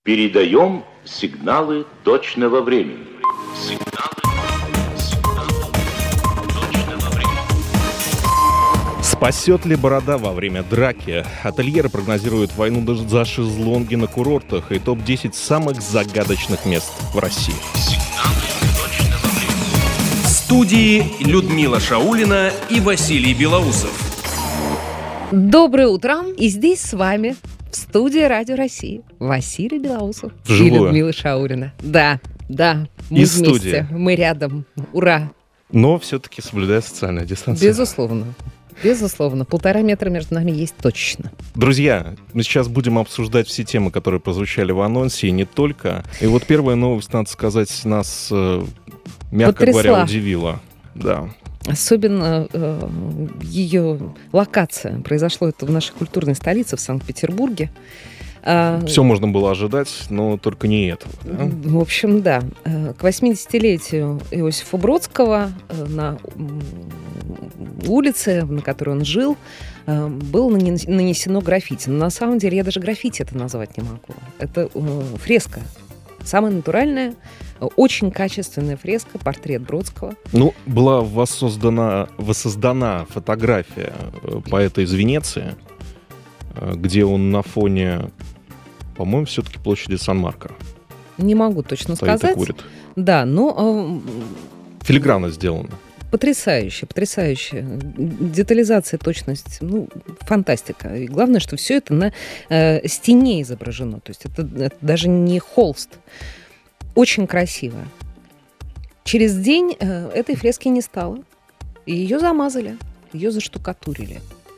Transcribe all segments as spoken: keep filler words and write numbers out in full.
Передаем сигналы точного времени. Сигналы, сигналы точного времени. Спасет ли борода во время драки? Ательеры прогнозируют войну даже за шезлонги на курортах и топ десять самых загадочных мест в России. Сигналы точного времени. В студии Людмила Шаулина и Василий Белоусов. Доброе утро, и здесь с вами в студии Радио России Василий Белоусов Вживую. и Людмила Шаулина. Да, да, мы Из вместе, студии. мы рядом. Ура! Но все-таки соблюдая социальную дистанцию. Безусловно, безусловно. Полтора метра между нами есть точно. Друзья, мы сейчас будем обсуждать все темы, которые прозвучали в анонсе, и не только. И вот первая новость, надо сказать, нас, э, мягко Потрясла. говоря, удивила. Да. Особенно э, ее локация. Произошло это в нашей культурной столице, в Санкт-Петербурге. А, Все можно было ожидать, но только не этого. Да? В общем, да. Э, К восьмидесятилетию Иосифа Бродского э, на м, улице, на которой он жил, э, было нанес- нанесено граффити. Но на самом деле я даже граффити это назвать не могу. Это э, фреска. Самая натуральная, э, очень качественная фреска, портрет Бродского. Ну, была воссоздана, воссоздана фотография э, поэта из Венеции, э, где он на фоне, по-моему, все-таки площади Сан-Марко Не могу точно стоит и сказать. курит. Да, но э, Филигранно сделано. потрясающе, потрясающе. Детализация, точность, ну, фантастика. И главное, что все это на э, стене изображено. То есть это, это даже не холст. Очень красиво. Через день э, этой фрески не стало. И ее замазали, ее заштукатурили.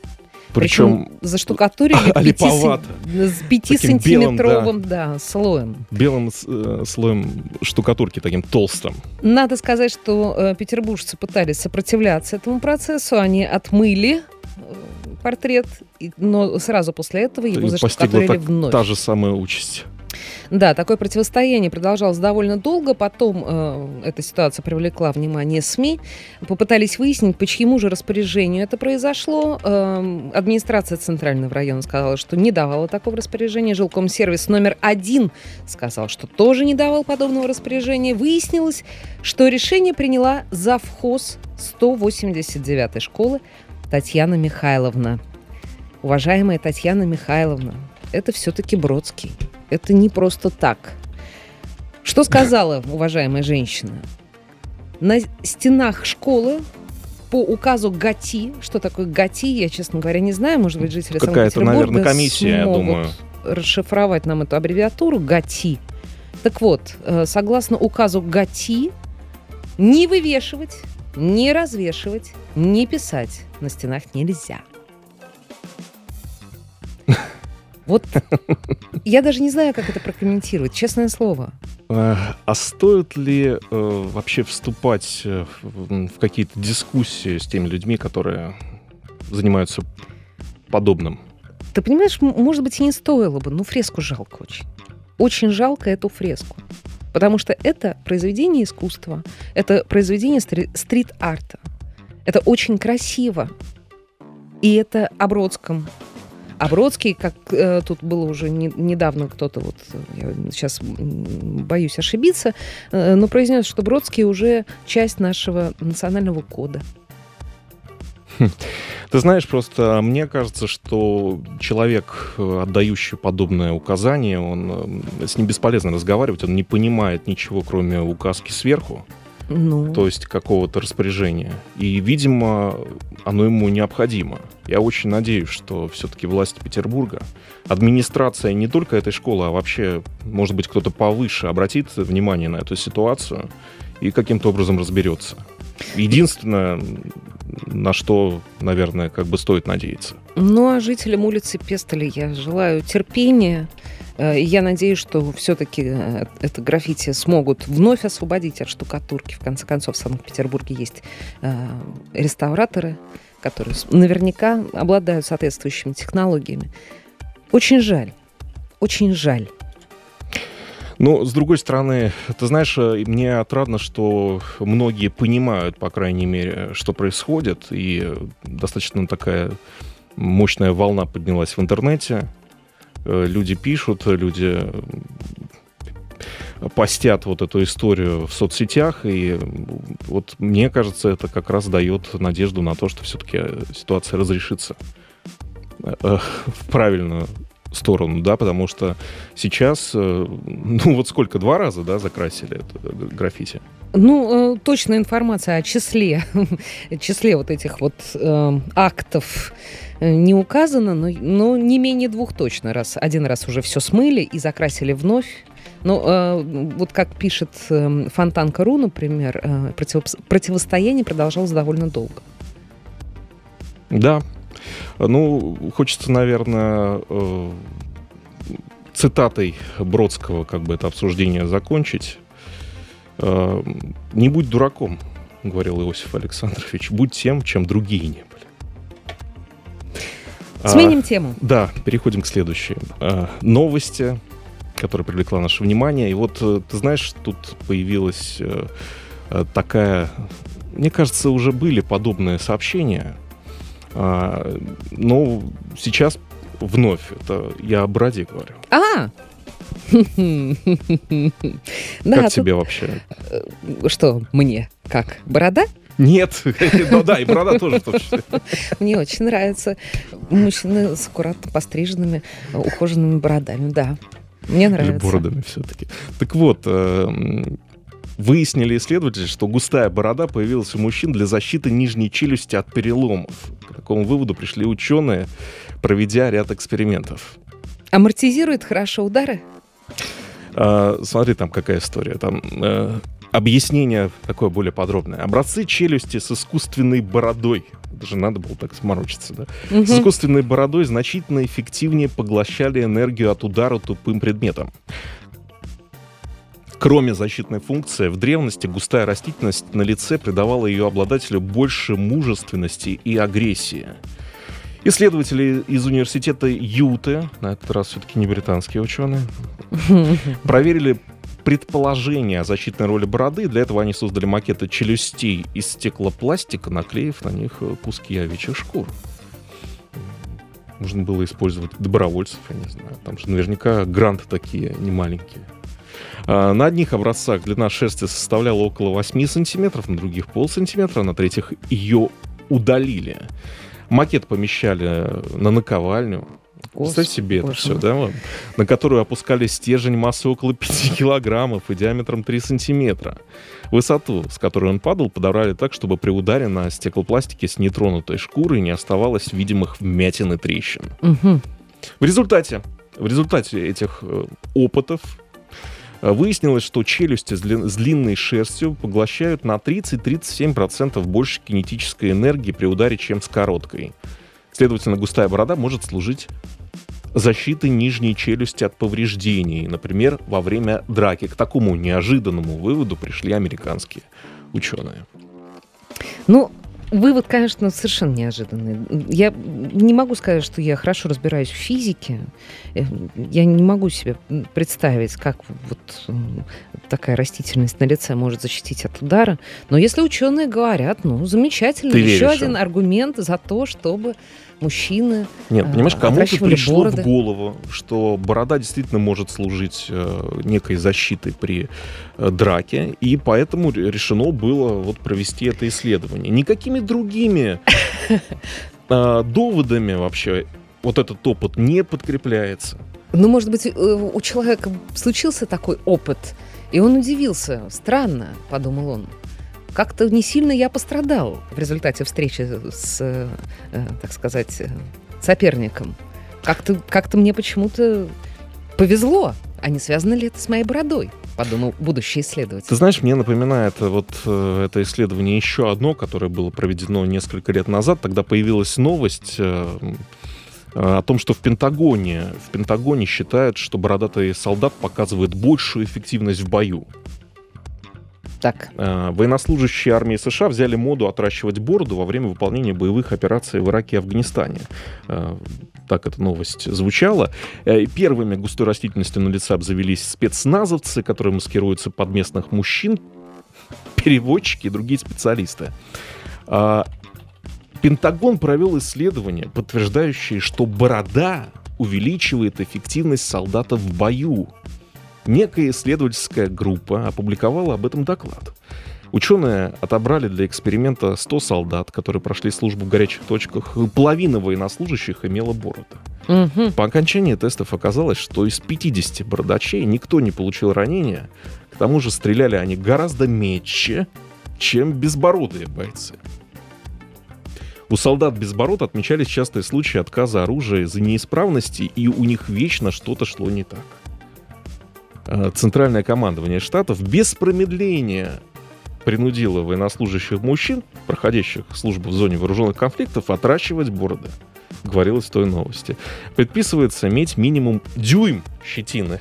Причем заштукатурили а- липовато. с Таким пятисантиметровым да, слоем. белым э, слоем штукатурки, таким толстым. Надо сказать, что э, петербуржцы пытались сопротивляться этому процессу. Они отмыли э, портрет, и- но сразу после этого его И постигла заштукатурили так- вновь. та же самая участь. Да, такое противостояние продолжалось довольно долго. Потом э, эта ситуация привлекла внимание СМИ. Попытались выяснить, по чьему же распоряжению это произошло. Э, администрация Центрального района сказала, что не давала такого распоряжения. Жилкомсервис номер один сказал, что тоже не давал подобного распоряжения. Выяснилось, что решение приняла завхоз сто восемьдесят девятой школы Татьяна Михайловна. Уважаемая Татьяна Михайловна, это все-таки Бродский. Это не просто так. Что сказала уважаемая женщина? На стенах школы по указу ГАТИ, что такое ГАТИ, я, честно говоря, не знаю, может быть, жители Какая-то, Санкт-Петербурга наверное, комиссия, я смогут думаю. расшифровать нам эту аббревиатуру ГАТИ. Так вот, э, согласно указу ГАТИ, не вывешивать, не развешивать, не писать на стенах нельзя. Вот я даже не знаю, как это прокомментировать, честное слово. Э, А стоит ли э, вообще вступать э, в, в какие-то дискуссии с теми людьми, которые занимаются подобным? Ты понимаешь, м- может быть, и не стоило бы, но фреску жалко очень. Очень жалко эту фреску. Потому что это произведение искусства, это произведение стри- стрит-арта. Это очень красиво. И это о Бродском. А Бродский, как э, тут было уже не- недавно кто-то, вот я сейчас м, боюсь ошибиться, э, но произнес, что Бродский уже часть нашего национального кода. Ты знаешь, просто мне кажется, что человек, э, отдающий подобное указание, он, э, с ним бесполезно разговаривать, он не понимает ничего, кроме указки сверху, Ну, то есть какого-то распоряжения. И, видимо, оно ему необходимо. Я очень надеюсь, что все-таки власти Петербурга, администрация не только этой школы, а вообще, может быть, кто-то повыше обратит внимание на эту ситуацию и каким-то образом разберется. Единственное, на что, наверное, как бы стоит надеяться. Ну, а жителям улицы Пестеля я желаю терпения. Э, и Я надеюсь, что все-таки это граффити смогут вновь освободить от штукатурки. В конце концов, в Санкт-Петербурге есть э, реставраторы, которые с- наверняка обладают соответствующими технологиями. Очень жаль. Очень жаль. Но, с другой стороны, ты знаешь, э, мне отрадно, что многие понимают, по крайней мере, что происходит, и э, достаточно такая мощная волна поднялась в интернете. Э, Люди пишут, люди постят вот эту историю в соцсетях, и вот мне кажется, это как раз дает надежду на то, что все-таки ситуация разрешится в правильную сторону, да, потому что сейчас, ну вот сколько, два раза, да, закрасили это граффити? Ну, точная информация о числе, числе вот этих вот э, актов не указана, но, но не менее двух точно. Раз, один раз уже все смыли и закрасили вновь. Но э, вот как пишет э, Фонтанка.ру, например, э, против, противостояние продолжалось довольно долго. Да. Ну, хочется, наверное, э, цитатой Бродского как бы это обсуждение закончить. Э, «Не будь дураком», — говорил Иосиф Александрович, — «будь тем, чем другие не были». Сменим а, тему. Да, переходим к следующей. А, новости, которая привлекла наше внимание. И вот, ты знаешь, тут появилась а, такая... Мне кажется, уже были подобные сообщения. А, но сейчас вновь, это я о бороде говорю. А! Как тебе вообще? Что, мне? Как? Борода? Нет, ну да, и борода тоже в том числе. Мне очень нравятся мужчины с аккуратно постриженными, ухоженными бородами, да. Мне нравится. Или бородами все-таки. Так вот, выяснили исследователи, что густая борода появилась у мужчин для защиты нижней челюсти от переломов. К такому выводу пришли ученые, проведя ряд экспериментов. Амортизирует хорошо удары? А, смотри, там какая история. Там э, объяснение такое более подробное. Образцы челюсти с искусственной бородой. Даже надо было так сморочиться, да? Угу. С искусственной бородой значительно эффективнее поглощали энергию от удара тупым предметом. Кроме защитной функции, в древности густая растительность на лице придавала ее обладателю больше мужественности и агрессии. Исследователи из университета Юты, на этот раз все-таки не британские ученые, проверили предположения о защитной роли бороды. Для этого они создали макеты челюстей из стеклопластика, наклеив на них куски овечьих шкур. Можно было использовать добровольцев, я не знаю. Там же наверняка гранты такие немаленькие. На одних образцах длина шерсти составляла около восемь сантиметров, на других полсантиметра, на третьих ее удалили. Макет помещали на наковальню. Представь себе это все, да? На которую опускали стержень массой около пяти килограммов и диаметром три сантиметра. Высоту, с которой он падал, подобрали так, чтобы при ударе на стеклопластике с нетронутой шкурой не оставалось видимых вмятин и трещин. Угу. В результате, в результате этих э, опытов выяснилось, что челюсти с, дли- с длинной шерстью поглощают на тридцать-тридцать семь процентов больше кинетической энергии при ударе, чем с короткой. Следовательно, густая борода может служить защитой нижней челюсти от повреждений, например, во время драки. К такому неожиданному выводу пришли американские ученые. Ну, вывод, конечно, совершенно неожиданный. Я не могу сказать, что я хорошо разбираюсь в физике. Я не могу себе представить, как вот такая растительность на лице может защитить от удара. Но если ученые говорят, ну, замечательно. Ты Еще веришь, один а? аргумент за то, чтобы мужчины Нет, понимаешь, кому-то пришло бороды. в голову, что борода действительно может служить э, некой защитой при э, драке, и поэтому решено было вот провести это исследование. Никакими другими э, доводами вообще вот этот опыт не подкрепляется. Ну, может быть, у человека случился такой опыт, и он удивился. Странно, подумал он. Как-то не сильно я пострадал в результате встречи с, э, так сказать, соперником. Как-то, как-то мне почему-то повезло. А не связано ли это с моей бородой? Подумал будущий исследователь. Ты знаешь, мне напоминает вот э, это исследование еще одно, которое было проведено несколько лет назад. Тогда появилась новость э, о том, что в Пентагоне, в Пентагоне считают, что бородатый солдат показывает большую эффективность в бою. Так. Военнослужащие армии США взяли моду отращивать бороду во время выполнения боевых операций в Ираке и Афганистане. Так эта новость звучала. Первыми густой растительностью на лице обзавелись спецназовцы, которые маскируются под местных мужчин, переводчики и другие специалисты. Пентагон провел исследования, подтверждающие, что борода увеличивает эффективность солдата в бою. некая исследовательская группа опубликовала об этом доклад. Ученые отобрали для эксперимента сто солдат, которые прошли службу в горячих точках. Половина военнослужащих имела бороды. Мгм. По окончании тестов оказалось, что из пятидесяти бородачей никто не получил ранения. К тому же стреляли они гораздо метче, чем безбородые бойцы. У солдат без бород отмечались частые случаи отказа оружия из-за неисправности, и у них вечно что-то шло не так. Э, Центральное командование штатов без промедления принудило военнослужащих мужчин, проходящих службу в зоне вооруженных конфликтов, отращивать бороды. Говорилось в той новости. Предписывается иметь минимум дюйм щетины.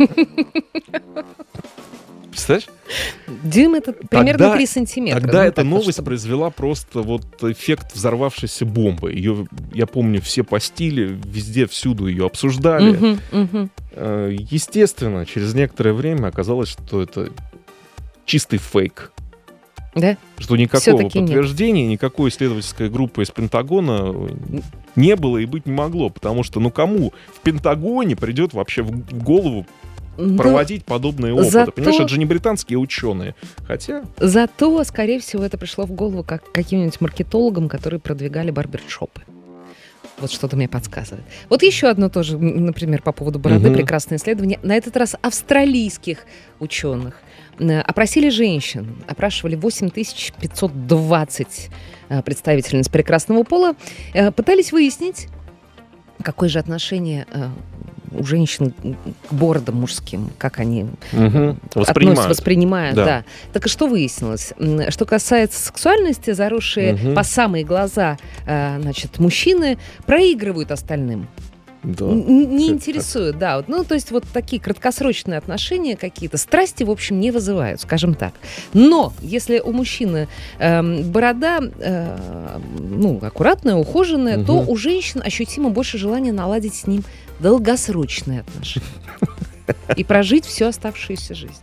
Представляешь? Дюйм — это примерно Тогда- три сантиметра. Тогда Ну, эта так вот, новость чтобы- произвела просто вот эффект взорвавшейся бомбы. Ее, я помню, все постили, везде, всюду ее обсуждали. Мгм, мгм. Э, Естественно, через некоторое время оказалось, что это чистый фейк. Да? Что никакого Всё-таки нет. подтверждения, никакой исследовательской группы из Пентагона не было и быть не могло. Потому что, ну, кому в Пентагоне придет вообще в в голову Ну, проводить подобные опыты? зато- Понимаешь, это же не британские ученые. Хотя... Зато, скорее всего, это пришло в голову как каким-нибудь маркетологам, которые продвигали барбершопы. Вот что-то мне подсказывает. Вот еще одно тоже, м, например, по поводу бороды, Мгм. прекрасное исследование. На этот раз австралийских ученых. Э, Опросили женщин. Опрашивали восемь тысяч пятьсот двадцать э, представительниц прекрасного пола. Э, Пытались выяснить, какое же отношение э, у женщин к бородам мужским, как они Мгм. относятся, Воспринимают. воспринимают, да. Да. Так и что выяснилось? М, Что касается сексуальности, заросшие Мгм. по самые глаза, э, значит, мужчины проигрывают остальным. Да. Н- Не Как интересуют, да. Вот, ну, то есть вот такие краткосрочные отношения какие-то, страсти, в общем, не вызывают, скажем так. Но если у мужчины эм, борода, э, ну, аккуратная, ухоженная, то Мгм. у женщин ощутимо больше желания наладить с ним долгосрочные отношения. И прожить всю оставшуюся жизнь.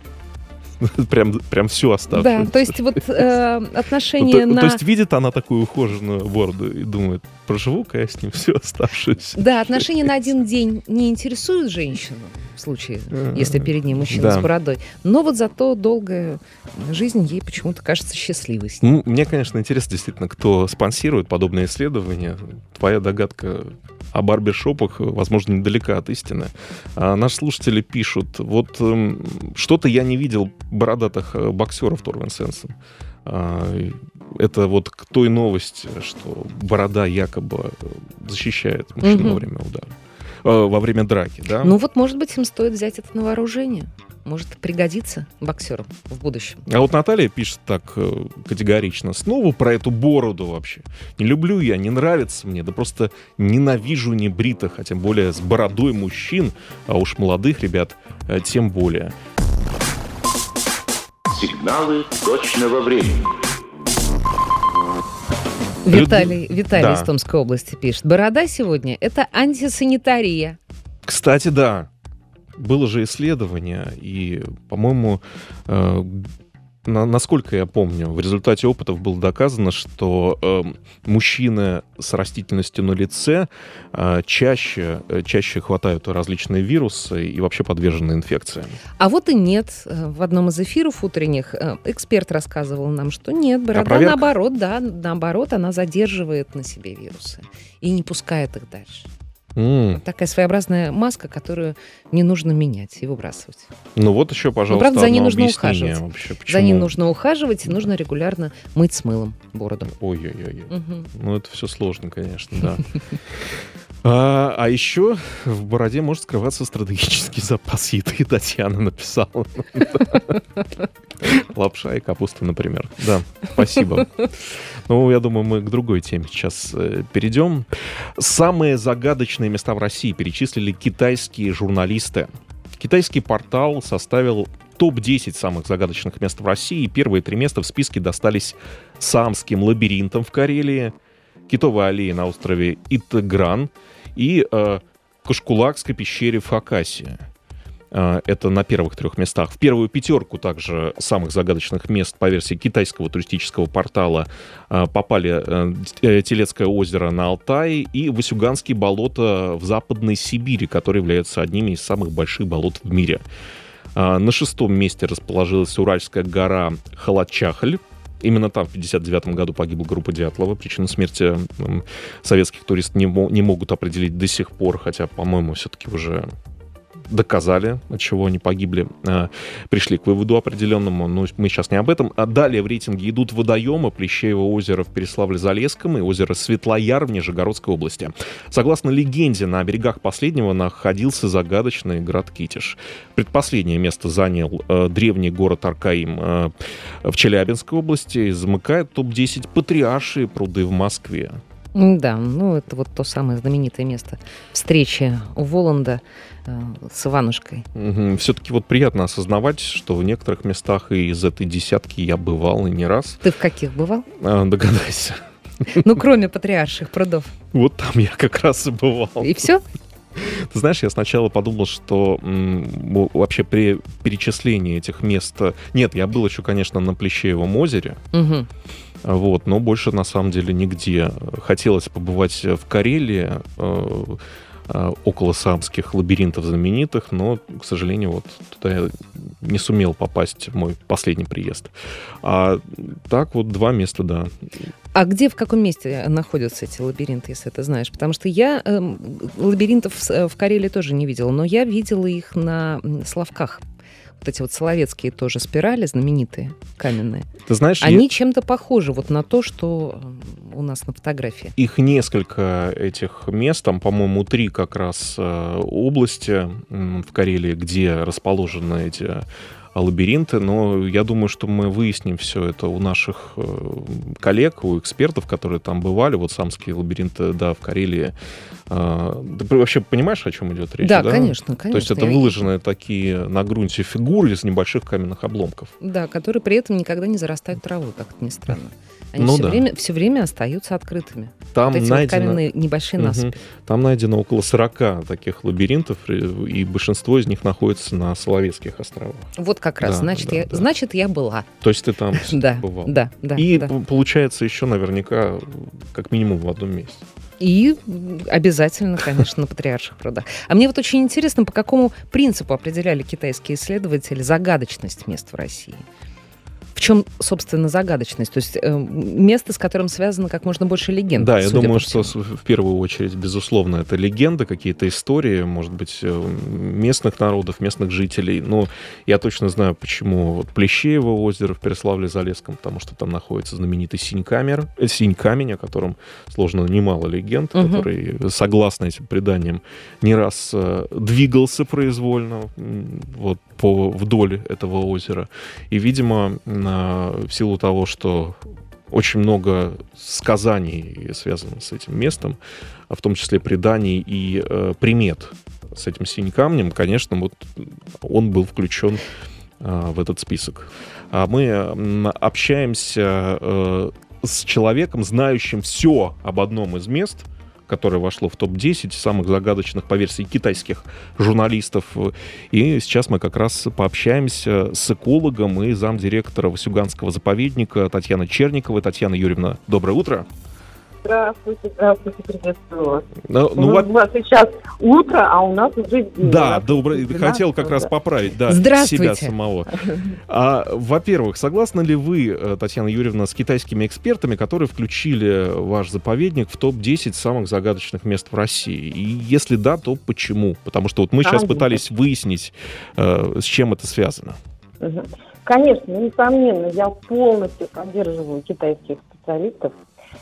Прям, прям всю оставшуюся. Да, то есть вот э, Ну, отношения то, на... то есть видит она такую ухоженную бороду и думает, проживу-ка я с ним всю оставшуюся. Да, отношения на один день не интересуют женщину, в случае, если перед ней мужчина Да. с бородой. Но вот зато долгая жизнь ей почему-то кажется счастливой с ним. Ну, мне, конечно, интересно действительно, кто спонсирует подобные исследования. Твоя догадка о барбершопах, возможно, недалека от истины. А наши слушатели пишут, вот эм, что-то я не видел бородатых э, боксеров Торвин Сенсен. А, это вот к той новости, что борода якобы э, защищает мужчину Мгм. во время удара. Э, во время драки, да? Ну вот, может быть, им стоит взять это на вооружение. Может пригодиться боксерам в будущем. А вот Наталья пишет так э, категорично. Снова про эту бороду вообще. Не люблю я, не нравится мне. Да просто ненавижу небритых, а тем более с бородой мужчин, а уж молодых ребят э, тем более. Сигналы точного времени. Люд- Виталий, Виталий Да. из Томской области пишет. Борода сегодня — это антисанитария. Кстати, да, было же исследование, и, по-моему, э, на- насколько я помню, в результате опытов было доказано, что э, мужчины с растительностью на лице э, чаще, э, чаще хватают различные вирусы и вообще подвержены инфекциям. А вот и нет. Э, В одном из эфиров утренних э, эксперт рассказывал нам, что нет, борода проверка? наоборот, да, наоборот, она задерживает на себе вирусы и не пускает их дальше. М, Такая своеобразная маска, которую не нужно менять и выбрасывать. Ну вот еще, пожалуйста, правда, за ней одно нужно объяснение ухаживать. вообще, За почему- ним нужно ухаживать, и нужно регулярно мыть с мылом бороду. Ой-ой-ой. Мгм. Ну, это все сложно, конечно, да. А, а еще в бороде может скрываться стратегический запас еды, Татьяна написала. Лапша и капуста, например. Да, спасибо. Ну, я думаю, мы к другой теме сейчас э, перейдем. Самые загадочные места в России перечислили китайские журналисты. Китайский портал составил топ десять самых загадочных мест в России. Первые три места в списке достались Саамским лабиринтам в Карелии, Китовой аллее на острове Итагран и э, Кашкулакской пещере в Хакасии. Это на первых трех местах. В первую пятерку также самых загадочных мест по версии китайского туристического портала попали Телецкое озеро на Алтае и Васюганские болота в Западной Сибири, которые являются одними из самых больших болот в мире. На шестом месте расположилась Уральская гора Халачахль. Именно там в пятьдесят девятом году погибла группа Дятлова. Причину смерти советских туристов не, не могут определить до сих пор, хотя, по-моему, все-таки уже доказали, от чего они погибли, пришли к выводу определенному, но мы сейчас не об этом. А далее в рейтинге идут водоемы Плещеево озеро в Переславле-Залесском и озеро Светлояр в Нижегородской области. Согласно легенде, на берегах последнего находился загадочный град Китеж. Предпоследнее место занял э, древний город Аркаим э, в Челябинской области и замыкает топ десять Патриаршие пруды в Москве. Да, ну это вот то самое знаменитое место встречи у Воланда э, с Иванушкой. Угу. Все-таки вот приятно осознавать, что в некоторых местах и из этой десятки я бывал и не раз. Ты в каких бывал? А, догадайся. Ну, кроме Патриарших прудов. Вот там я как раз и бывал. И все? Ты знаешь, я сначала подумал, что м, вообще при перечислении этих мест... Нет, я был еще, конечно, на Плещеевом озере. Угу. Вот, но больше на самом деле нигде. Хотелось побывать в Карелии, э, э, около саамских лабиринтов знаменитых, но, к сожалению, вот туда я не сумел попасть в мой последний приезд. А так вот два места, да. А где, в каком месте находятся эти лабиринты, если ты знаешь? Потому что я э, лабиринтов в, в Карелии тоже не видела, но я видела их на Славках. Вот эти вот соловецкие тоже спирали, знаменитые, каменные. Ты знаешь, они я... чем-то похожи вот на то, что у нас на фотографии. Их несколько этих мест, там, по-моему, три как раз э, области э, в Карелии, где расположены эти лабиринты, но я думаю, что мы выясним все это у наших э, коллег, у экспертов, которые там бывали. Вот самские лабиринты, да, в Карелии. Э, ты вообще понимаешь, о чем идет речь? Да, да? конечно, конечно. То есть это выложенные такие на грунте фигуры из небольших каменных обломков. Да, которые при этом никогда не зарастают травой, как это ни странно. Они ну, все, да. время, все время остаются открытыми. Там вот эти найдено... вот каменные небольшие насыпи. Угу. Там найдено около сорока таких лабиринтов, и большинство из них находится на Соловецких островах. Вот как раз, да, значит, да, я, да. значит, я была. То есть ты там да, бывал. Да, да. И да. получается еще наверняка как минимум в одном месте. И обязательно, конечно, на Патриарших прудах. А мне вот очень интересно, по какому принципу определяли китайские исследователи загадочность мест в России? В чем, собственно, загадочность? То есть э, место, с которым связано как можно больше легенд. Да, я думаю, что в первую очередь, безусловно, это легенды, какие-то истории, может быть, местных народов, местных жителей. Но я точно знаю, почему вот Плещеево озеро в Переславле-Залесском, потому что там находится знаменитый синь-камер, синь-камень, о котором сложно немало легенд, угу. который, согласно этим преданиям, не раз э, двигался произвольно вот, по, вдоль этого озера. И, видимо, в силу того, что очень много сказаний связано с этим местом, в том числе преданий и э, примет с этим синим камнем, конечно, вот он был включен э, в этот список. А мы э, общаемся э, с человеком, знающим все об одном из мест, которое вошло в топ десять самых загадочных по версии китайских журналистов. И сейчас мы как раз пообщаемся с экологом и замдиректора Васюганского заповедника Татьяной Черниковой. Татьяна Юрьевна, доброе утро. Здравствуйте, здравствуйте, приветствую вас. Ну, ну, вот... У вас сейчас утро, а у нас уже день. Да, добрый. Хотел как раз поправить, да, себя самого. А, во-первых, согласны ли вы, Татьяна Юрьевна, с китайскими экспертами, которые включили ваш заповедник в топ десять самых загадочных мест в России? И если да, то почему? Потому что вот мы сейчас пытались выяснить, э, с чем это связано. Конечно, несомненно, я полностью поддерживаю китайских специалистов.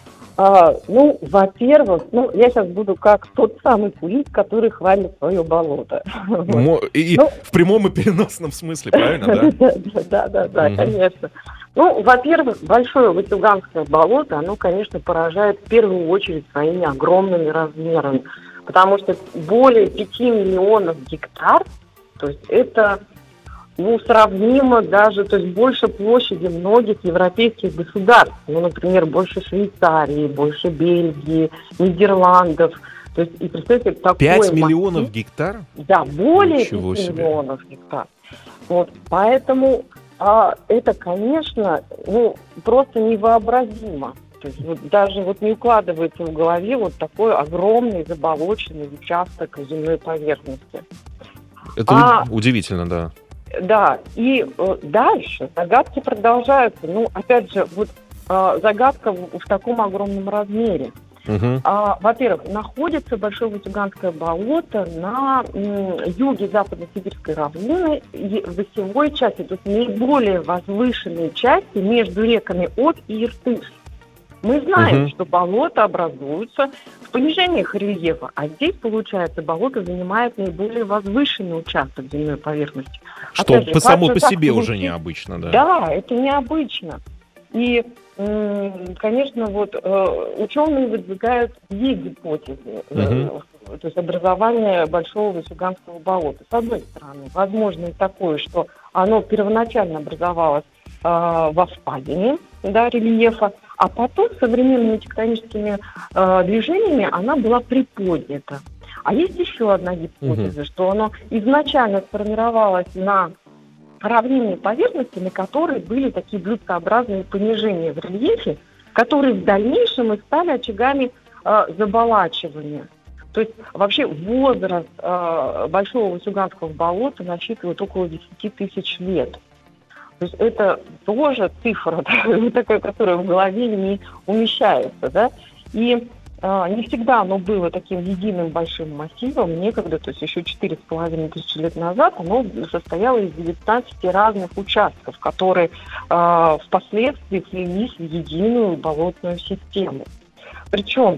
А, ну, во-первых, ну, я сейчас буду как тот самый турист, который хвалит свое болото. И ну, в прямом и переносном смысле, правильно, да? Да, да, да, угу. конечно. Ну, во-первых, большое Васюганское болото, оно, конечно, поражает в первую очередь своими огромными размерами, потому что более пяти миллионов гектар, то есть это... Ну, сравнимо даже, то есть больше площади многих европейских государств. Ну, например, больше Швейцарии, больше Бельгии, Нидерландов. То есть, и представьте, такой пять миллионов массив, гектар? да, более Ничего пяти себе. миллионов гектар. Вот, поэтому а, это, конечно, ну, просто невообразимо. То есть вот даже вот не укладывается в голове вот такой огромный заболоченный участок земной поверхности. Это А- у- удивительно, да. Да, и э, дальше загадки продолжаются. Ну, опять же, вот э, загадка в, в таком огромном размере. Мгм. А, во-первых, находится Большое Вытюганское болото на м, юге Западно-Сибирской равнины, и в осевой части, то есть наиболее возвышенной части между реками Обь и Иртыш. Мы знаем, Мгм. что болота образуются в понижениях рельефа, а здесь, получается, болото занимает наиболее возвышенный участок земной поверхности. Что Опять же, по как само же по так себе уже получилось? необычно, да. Да, это необычно. И, м, конечно, вот э, ученые выдвигают две гипотезы, э, Мгм. то есть образование Большого Вытюганского болота. С одной стороны, возможно и такое, что оно первоначально образовалось э, во впадине, да, рельефа, а потом современными тектоническими э, движениями она была приподнята. А есть еще одна гипотеза, что оно изначально сформировалось на равнинной поверхности, на которой были такие блюдцеобразные понижения в рельефе, которые в дальнейшем и стали очагами э, заболачивания. То есть вообще возраст э, Большого Вытюганского болота насчитывает около десять тысяч лет. То есть это тоже цифра, да, такая, которая в голове не умещается, да. И э, не всегда оно было таким единым большим массивом. Некогда, то есть еще четыре с половиной тысячи лет назад, оно состояло из девятнадцати разных участков, которые э, впоследствии слились в единую болотную систему. Причем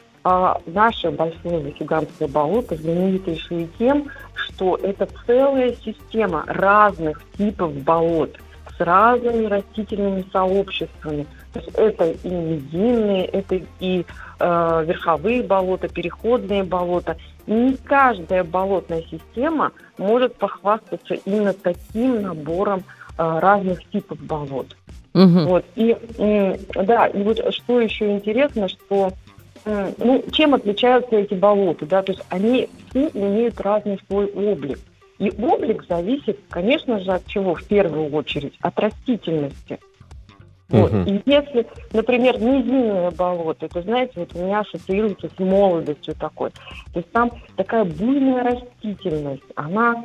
а наше Большое Вытюганское болото знаменитейшее тем, что это целая система разных типов болот с разными растительными сообществами. То есть это и низинные, это и э, верховые болота, переходные болота. И не каждая болотная система может похвастаться именно таким набором э, разных типов болот. Мгм. Вот. И, м, да, и вот что еще интересно, что м, ну, чем отличаются эти болота, да, то есть они все имеют разный свой облик. И облик зависит, конечно же, от чего? В первую очередь, от растительности. Вот. Мгм. И если, например, низинное болото, это, знаете, вот у меня ассоциируется с молодостью такой. То есть там такая буйная растительность, она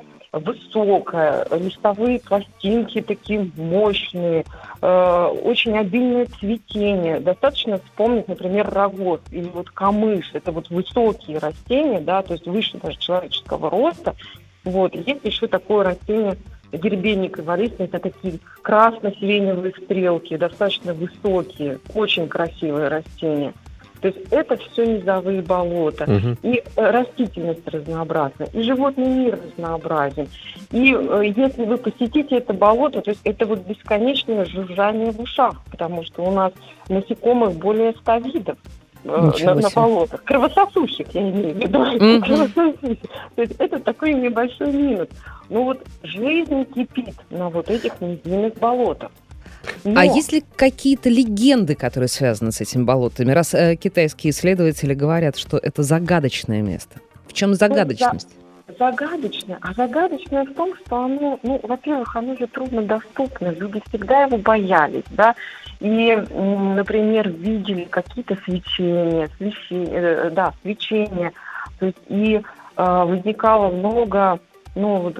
высокая, листовые пластинки такие мощные, э, очень обильное цветение. Достаточно вспомнить, например, рогоз или вот камыш. Это вот высокие растения, да, то есть выше даже человеческого роста. Вот. Есть еще такое растение дербеник иволистный, это такие красно-сиреневые стрелки, достаточно высокие, очень красивые растения. То есть это все низовые болота. Мгм. И э, растительность разнообразна, и животный мир разнообразен. И э, если вы посетите это болото, то есть это вот бесконечное жужжание в ушах, потому что у нас насекомых более ста видов э, Ничего на, на себе. болотах. Кровососущих, я имею в виду. Мгм. Кровососущих. То есть это такой небольшой минус. Ну вот жизнь кипит на вот этих низинных болотах. Но- А есть ли какие-то легенды, которые связаны с этими болотами? Раз э, китайские исследователи говорят, что это загадочное место. В чем загадочность? Загадочное. А загадочное в том, что оно, ну, во-первых, оно же труднодоступно. Люди всегда его боялись, да. И, м, например, видели какие-то свечения, свечи- э, да, свечения. То есть и э, возникало много, ну, вот,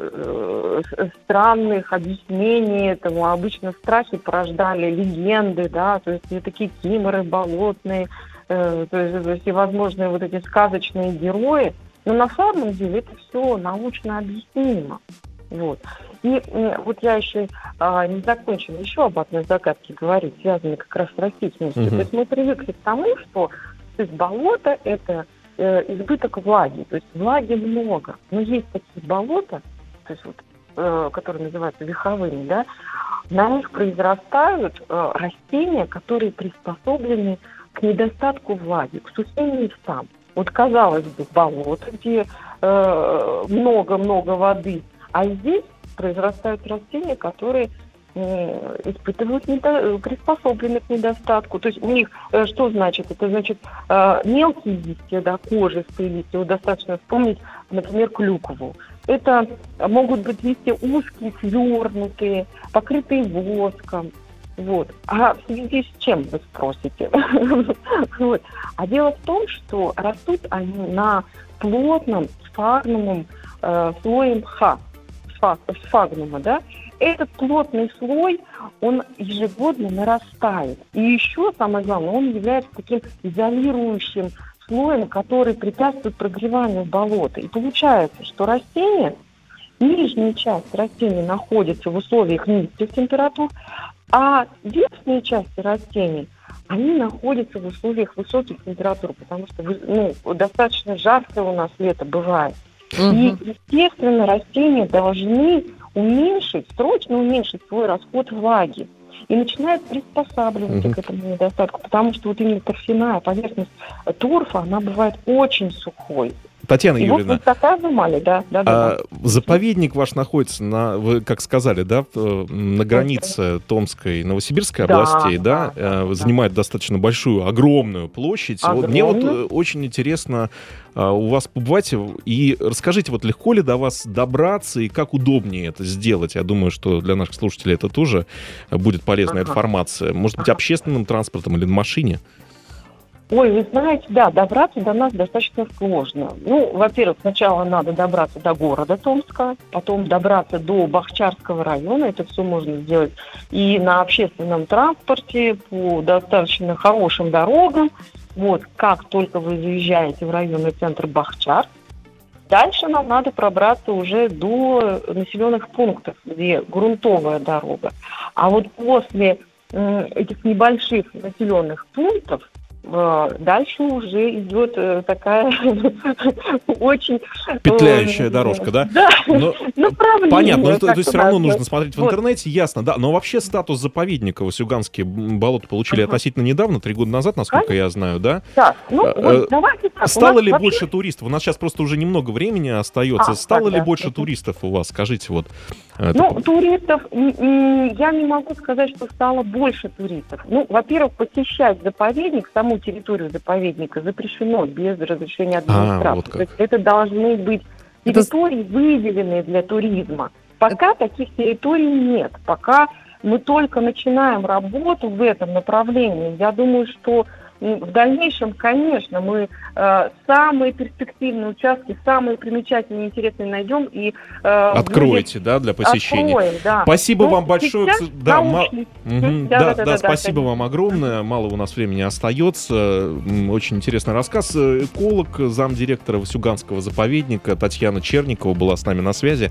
э, э, странных объяснений этому. Обычно страхи порождали легенды, да, то есть и такие киморы болотные, э, то есть, то есть всевозможные вот эти сказочные герои. Но на самом деле это все научно объяснимо. Вот. И э, вот я еще а, не закончила еще об одной загадке говорить, связанной как раз с растительностью. Мгм. То есть мы привыкли к тому, что то есть болото – это э, избыток влаги. То есть влаги много. Но есть такие болота, то есть вот, э, которые называются верховыми, да, на них произрастают э, растения, которые приспособлены к недостатку влаги, к сухим местам. Вот, казалось бы, болото, где э, много-много воды, а здесь произрастают растения, которые испытывают недо... приспособлены к недостатку. То есть у них что значит? Это значит мелкие листья, да, кожистые листья. Вот достаточно вспомнить, например, клюкву. Это могут быть листья узкие, свернутые, покрытые воском. Вот. А в связи с чем, вы спросите? Вот. А дело в том, что растут они на плотном сфагнумом э, слое мха, сфаг, сфагнума, да? Этот плотный слой, он ежегодно нарастает. И еще, самое главное, он является таким изолирующим слоем, который препятствует прогреванию болота. И получается, что растение, нижняя часть растения находится в условиях низких температур, а верхние части растений, они находятся в условиях высоких температур, потому что ну, достаточно жаркое у нас лето бывает. Угу. И, естественно, растения должны уменьшить, срочно уменьшить свой расход влаги. И начинают приспосабливаться угу. к этому недостатку, потому что вот именно торфяная поверхность торфа, она бывает очень сухой. Татьяна и Юрьевна, вот заказывали, да, да, а да. заповедник ваш находится, на, вы как сказали, да, на границе Томской и Новосибирской да, областей, да, да, да, занимает да. достаточно большую, огромную площадь. Вот мне вот очень интересно у вас побывать и расскажите, вот легко ли до вас добраться и как удобнее это сделать? Я думаю, что для наших слушателей это тоже будет полезная ага. информация. Может быть, ага. общественным транспортом или на машине? Ой, вы знаете, да, добраться до нас достаточно сложно. Ну, во-первых, сначала надо добраться до города Томска, потом добраться до Бахчарского района. Это все можно сделать и на общественном транспорте, по достаточно хорошим дорогам. Вот, как только вы заезжаете в районный центр Бахчар, дальше нам надо пробраться уже до населенных пунктов, где грунтовая дорога. А вот после э, этих небольших населенных пунктов дальше уже идет такая очень... Петляющая дорожка, да? Да, но, направление. Понятно, но то, то есть все равно нас... нужно смотреть в интернете, вот. Ясно, да. Но вообще статус заповедника Васюганские болота получили uh-huh. относительно недавно, три года назад, насколько Конечно. я знаю, да? Да, ну а, вот давайте так. Стало ли вообще... больше туристов? У нас сейчас просто уже немного времени остается. А, Стало так, ли да, больше это... туристов у вас? Скажите вот. Ну, это... туристов, я не могу сказать, что стало больше туристов. Ну, во-первых, посещать заповедник, саму территорию заповедника запрещено без разрешения администрации. А, вот как. Это должны быть территории, это... выделенные для туризма. Пока это... таких территорий нет. Пока мы только начинаем работу в этом направлении. Я думаю, что в дальнейшем, конечно, мы э, самые перспективные участки, самые примечательные, интересные найдем и э, откроете, да, для посещения. Откроем, да. Спасибо ну, вам большое. Да, ма... угу. да, да, да, да, спасибо да, вам огромное. Мало у нас времени остается. Очень интересный рассказ. Эколог, замдиректора Васюганского заповедника Татьяна Черникова была с нами на связи.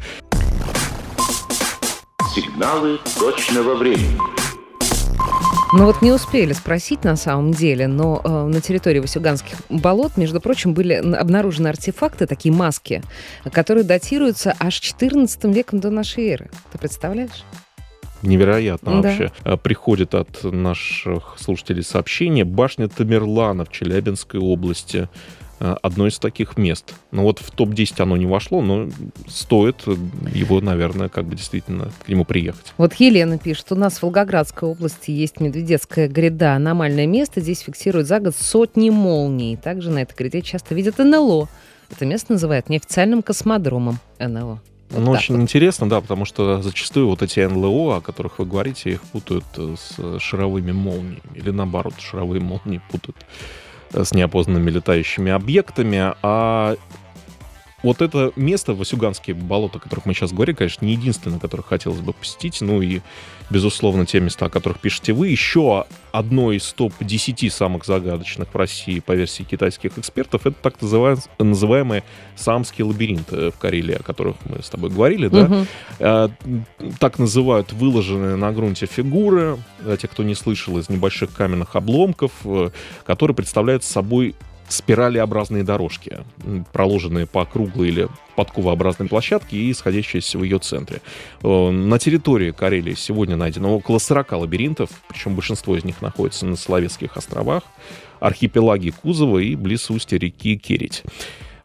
Сигналы точного времени. Ну вот не успели спросить на самом деле, но э, на территории Васюганских болот, между прочим, были обнаружены артефакты, такие маски, которые датируются аж четырнадцатым веком до нашей эры. Ты представляешь? Невероятно да. вообще. Приходит от наших слушателей сообщение. Башня Тамерлана в Челябинской области. Одно из таких мест. Ну вот в топ десять оно не вошло, но стоит его, наверное, как бы действительно к нему приехать. Вот Елена пишет, у нас в Волгоградской области есть Медведецкая гряда, аномальное место, здесь фиксируют за год сотни молний. Также на этой гряде часто видят эн эл о. Это место называют неофициальным космодромом эн эл о. Вот ну, очень вот. интересно, да, потому что зачастую вот эти эн эл о, о которых вы говорите, их путают с шаровыми молниями. Или наоборот, шаровые молнии путают с неопознанными летающими объектами. А вот это место, Васюганские болота, о которых мы сейчас говорим, конечно, не единственное, которое хотелось бы посетить. Ну и, безусловно, те места, о которых пишете вы. Еще одно из топ десяти самых загадочных в России по версии китайских экспертов — это так называемый Саамский лабиринт в Карелии, о которых мы с тобой говорили. Угу. Да? Так называют выложенные на грунте фигуры, для тех, кто не слышал, из небольших каменных обломков, которые представляют собой спиралеобразные дорожки, проложенные по круглой или подковообразной площадке и сходящиеся в ее центре. На территории Карелии сегодня найдено около сорока лабиринтов, причем большинство из них находится на Соловецких островах, архипелаге Кузова и близ устья реки Кередь.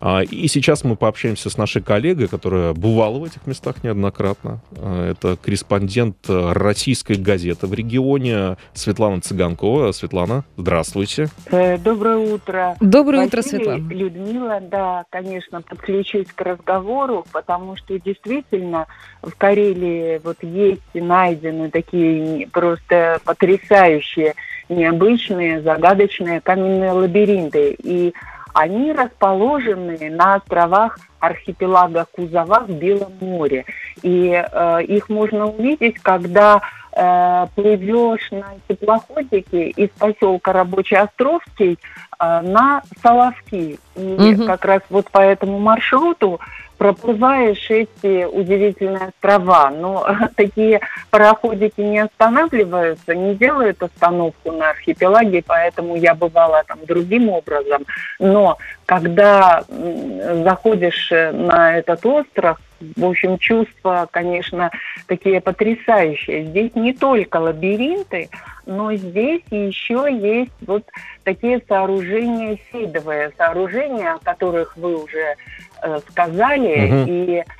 И сейчас мы пообщаемся с нашей коллегой, которая бывала в этих местах неоднократно. Это корреспондент российской газеты в регионе Светлана Цыганкова. Светлана, здравствуйте. Доброе утро. Доброе утро, Василий, Светлана. Людмила, да, конечно, подключусь к разговору, потому что действительно в Карелии вот есть найдены такие просто потрясающие, необычные, загадочные каменные лабиринты. И они расположены на островах архипелага Кузова в Белом море. И э, их можно увидеть, когда э, плывешь на теплоходике из поселка Рабочий-Островский э, на Соловки. И Мгм. как раз вот по этому маршруту проплываешь эти удивительные острова. Но такие пароходики не останавливаются, не делают остановку на архипелаге, поэтому я бывала там другим образом. Но когда м, заходишь на этот остров, в общем, чувства, конечно, такие потрясающие. Здесь не только лабиринты, но здесь еще есть вот такие сооружения сейдовые, сооружения, о которых вы уже э, сказали, Мгм. и э,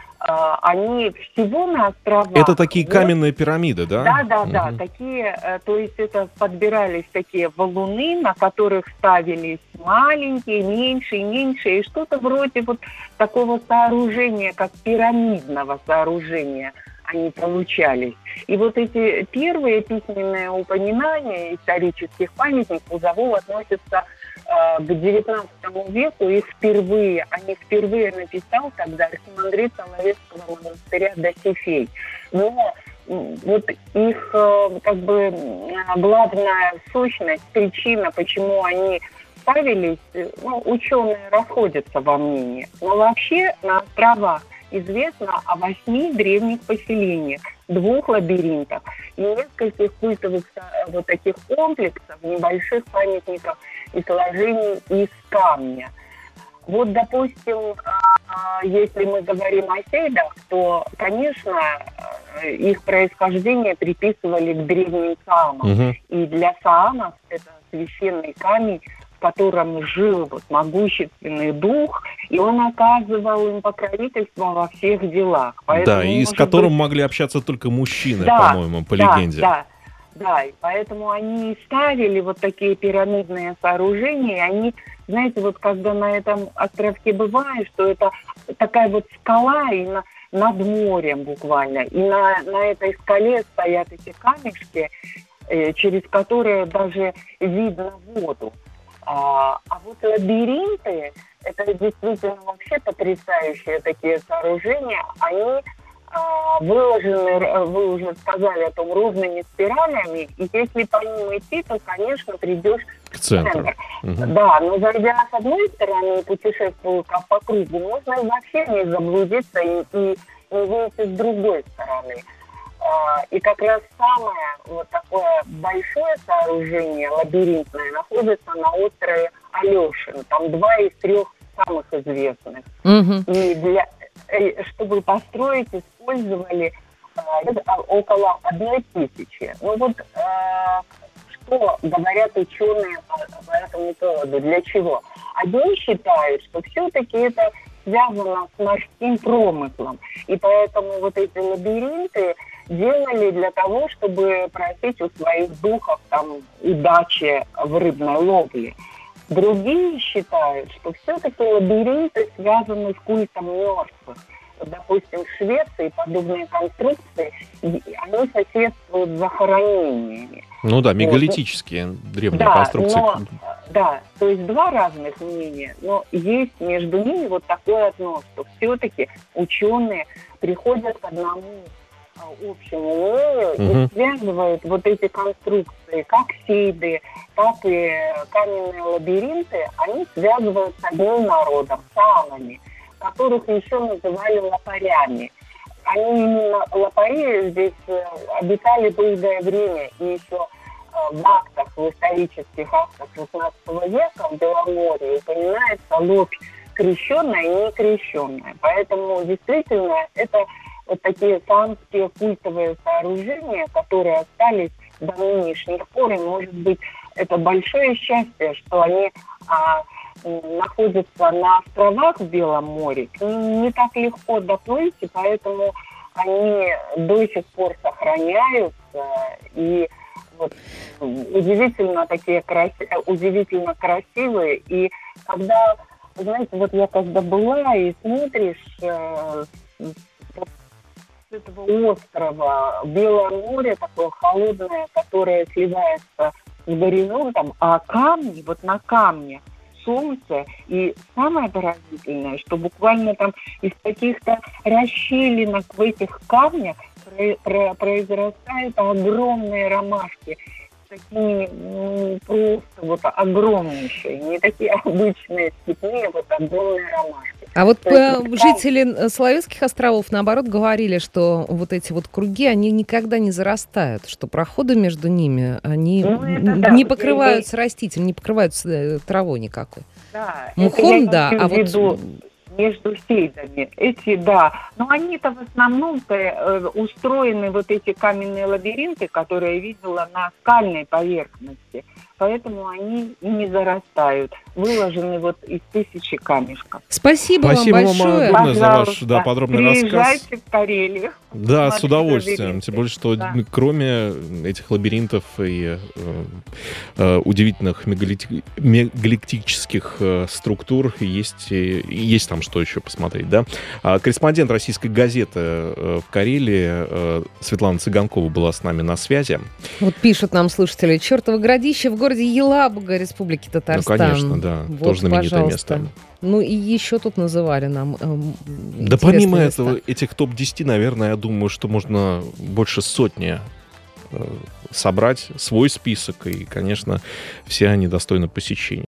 они всего на островах. Это такие вот. каменные пирамиды, да? Да, да, да, Мгм. такие, э, то есть это подбирались такие валуны, на которых ставились маленькие, меньшие, меньшие, и что-то вроде вот такого сооружения, как пирамидного сооружения они получались. И вот эти первые письменные упоминания исторических памятников Кузову относятся э, к девятнадцатому веку, и впервые, они впервые написал тогда архимандрит Соловецкого монастыря Досифей. Но м, вот их э, как бы м, главная сущность, причина, почему они ставились, э, ну, ученые расходятся во мнении. Но вообще на островах известно о восьми древних поселениях, двух лабиринтах и нескольких культовых э, вот таких комплексов, небольших памятников и сложений из камня. Вот, допустим, а, если мы говорим о сейдах, то, конечно, э, их происхождение приписывали к древним саамам. Мгм. И для саамов это священный камень, в котором жил вот могущественный дух, и он оказывал им покровительство во всех делах. Поэтому, Да, и с может которым быть, могли общаться только мужчины, Да, по-моему, по да, легенде. Да, да, и поэтому они и ставили вот такие пирамидные сооружения, и они, знаете, вот когда на этом островке бываешь, что это такая вот скала и на, над морем буквально, и на, на этой скале стоят эти камешки, э, через которые даже видно воду. А, а вот лабиринты, это действительно вообще потрясающие такие сооружения, они а, выложены, вы уже сказали о том, ровными спиралями, и если по ним идти, то, конечно, придешь К в центру. центр. Мгм. Да, но зайдя с одной стороны и путешествуя как по кругу, можно и вообще не заблудиться и, и не выйти с другой стороны. А, И как раз самое вот такое большое сооружение, лабиринтное, находится на острове Алешин. Там два из трех самых известных. Мгм. И для, э, чтобы построить, использовали а, около одной тысячи. Ну вот а, что говорят ученые по, по этому поводу, для чего? Одни считают, что все-таки это связано с морским промыслом. И поэтому вот эти лабиринты делали для того, чтобы просить у своих духов там удачи в рыбной ловле. Другие считают, что все-таки лабиринты связаны с культом мертвых. Допустим, в Швеции подобные конструкции, и они соседствуют с захоронениями. Ну да, мегалитические древние Да, конструкции. но, да, то есть два разных мнения, но есть между ними вот такое одно, что все-таки ученые приходят к одному а, общему мнению Мгм. и связывают вот эти конструкции, как сейды, так и каменные лабиринты, они связывают с одним народом, саамами, которых еще называли лопарями. Они именно, лопари здесь э, обитали долгое время, и еще э, в актах, в исторических актах шестнадцатого века в Беломорье упоминается лопь крещенная и некрещенная. Поэтому действительно это вот такие саамские культовые сооружения, которые остались до нынешних пор, и, может быть, это большое счастье, что они а, находятся на островах в Белом море, к ним не так легко доплыть, и поэтому они до сих пор сохраняются. И вот, удивительно такие краси... удивительно красивые. И когда, знаете, вот я когда была и смотришь э, с этого острова, Белое море такое холодное, которое сливается с горизонтом, а камни, вот на камне солнце, и самое поразительное, что буквально там из каких-то расщелинок в этих камнях про- про- произрастают огромные ромашки, такие м, просто вот огромнейшие, не такие обычные степные, вот огромные ромашки. А вот То есть, э, жители Соловецких островов, наоборот, говорили, что вот эти вот круги, они никогда не зарастают, что проходы между ними, они Ну, это н- да, не вот покрываются растительностью, не покрываются э, травой никакой. Да, Мухом, это да, я а имею в виду вот... между сейдами. Эти, да. Но они-то в основном-то э, устроены, вот эти каменные лабиринты, которые я видела на скальной поверхности. Поэтому они и не зарастают. Выложены вот из тысячи камешков. Спасибо, Спасибо вам вам большое. огромное за ваш Пожалуйста, да, подробный рассказ. приезжайте в Карелию. Да, Смотрите с удовольствием. лабиринты. Тем более, что Да. кроме этих лабиринтов и э, э, удивительных мегалити- мегаликтических э, структур есть, и- и есть там что еще посмотреть, да? А корреспондент российской газеты э, в Карелии э, Светлана Цыганкова была с нами на связи. Вот пишут нам слушатели, чертово городище в городе Елабуга, Республики Татарстан. Ну, конечно, да, Вот, тоже знаменитое пожалуйста. место. Ну и еще тут называли нам эм, Да интересные помимо места. этого, этих топ десять, наверное, я думаю, что можно больше сотни э, собрать свой список, и, конечно, все они достойны посещения.